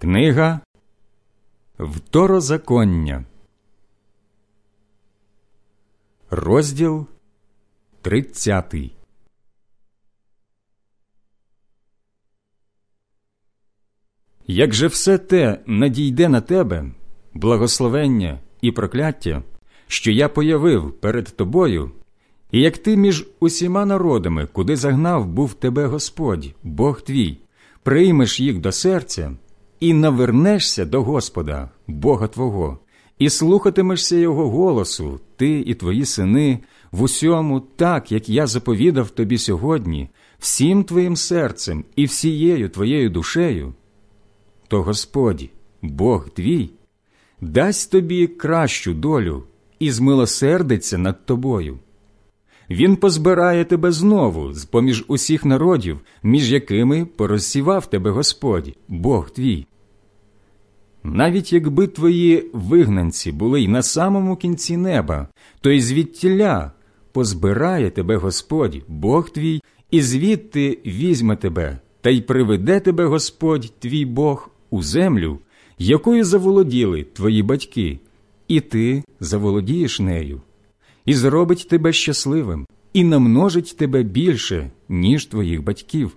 Книга Второзаконня, розділ 30. Як же все те надійде на тебе, благословення і прокляття, що я появив перед тобою, і як ти між усіма народами, куди загнав був тебе Господь, Бог твій, приймеш їх до серця, і навернешся до Господа, Бога твого, і слухатимешся Його голосу, ти і твої сини, в усьому так, як я заповідав тобі сьогодні, всім твоїм серцем і всією твоєю душею, то Господь, Бог твій, дасть тобі кращу долю і змилосердиться над тобою. Він позбирає тебе знову з-поміж усіх народів, між якими порозсівав тебе Господь, Бог твій. Навіть якби твої вигнанці були й на самому кінці неба, то й звідтіля позбирає тебе Господь, Бог твій, і звідти візьме тебе, та й приведе тебе Господь, твій Бог, у землю, якою заволоділи твої батьки, і ти заволодієш нею, і зробить тебе щасливим, і намножить тебе більше, ніж твоїх батьків.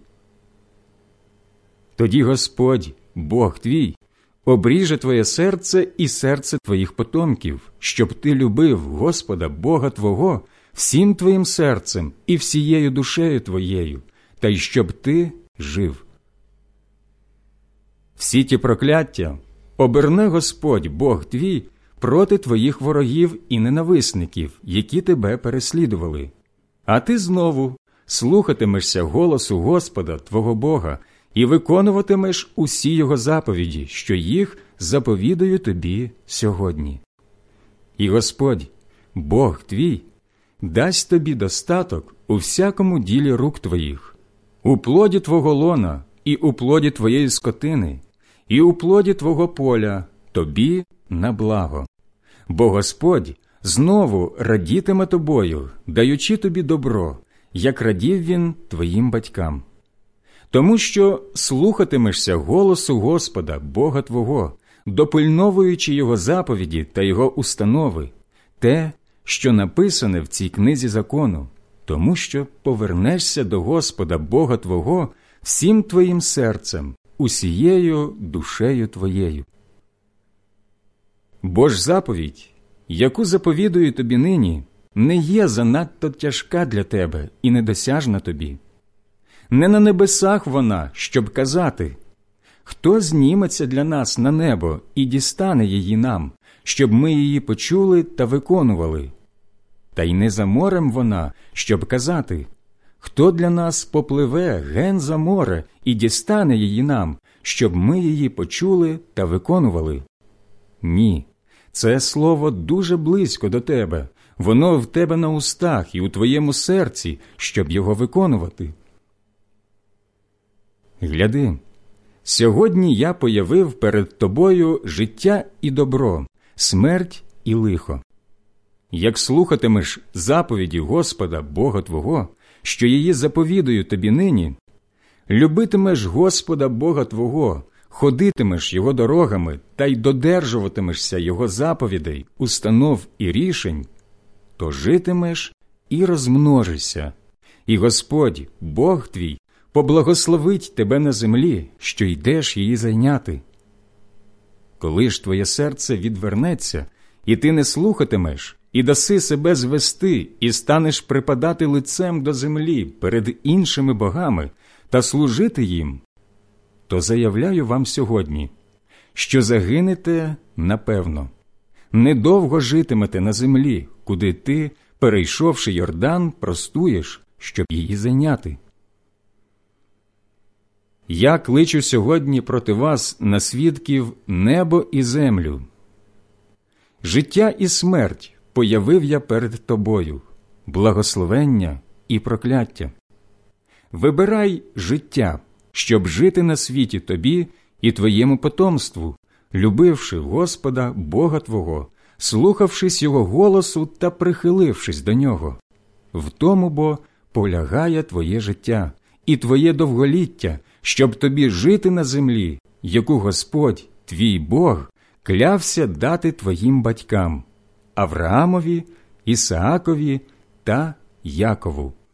Тоді Господь, Бог твій, обріже твоє серце і серце твоїх потомків, щоб ти любив Господа, Бога твого, всім твоїм серцем і всією душею твоєю, та й щоб ти жив. Всі ті прокляття оберне Господь, Бог твій, проти твоїх ворогів і ненависників, які тебе переслідували. А ти знову слухатимешся голосу Господа, твого Бога, і виконуватимеш усі Його заповіді, що їх заповідаю тобі сьогодні. І Господь, Бог твій, дасть тобі достаток у всякому ділі рук твоїх, у плоді твого лона і у плоді твоєї скотини, і у плоді твого поля тобі на благо. Бо Господь знову радітиме тобою, даючи тобі добро, як радів Він твоїм батькам. Тому що слухатимешся голосу Господа, Бога твого, допильновуючи Його заповіді та Його установи, те, що написане в цій книзі закону, тому що повернешся до Господа, Бога твого, всім твоїм серцем, усією душею твоєю. Бо ж заповідь, яку заповідую тобі нині, не є занадто тяжка для тебе і недосяжна тобі. Не на небесах вона, щоб казати, хто зніметься для нас на небо і дістане її нам, щоб ми її почули та виконували. Та й не за морем вона, щоб казати, хто для нас попливе ген за море і дістане її нам, щоб ми її почули та виконували. Ні, це слово дуже близько до тебе, воно в тебе на устах і у твоєму серці, щоб його виконувати. Гляди, сьогодні я появив перед тобою життя і добро, смерть і лихо. Як слухатимеш заповіді Господа, Бога твого, що її заповідую тобі нині, любитимеш Господа, Бога твого, ходитимеш Його дорогами та й додержуватимешся Його заповідей, установ і рішень, то житимеш і розмножишся, і Господь, Бог твій, поблагословить тебе на землі, що йдеш її зайняти. Коли ж твоє серце відвернеться, і ти не слухатимеш, і даси себе звести, і станеш припадати лицем до землі перед іншими богами та служити їм, то заявляю вам сьогодні, що загинете напевно. Недовго житимете на землі, куди ти, перейшовши Йордан, простуєш, щоб її зайняти. Я кличу сьогодні проти вас на свідків небо і землю. Життя і смерть появив я перед тобою, благословення і прокляття. Вибирай життя, щоб жити на світі тобі і твоєму потомству, любивши Господа, Бога твого, слухавшись Його голосу та прихилившись до Нього. В тому бо полягає твоє життя і твоє довголіття, щоб тобі жити на землі, яку Господь, твій Бог, клявся дати твоїм батькам – Авраамові, Ісаакові та Якову».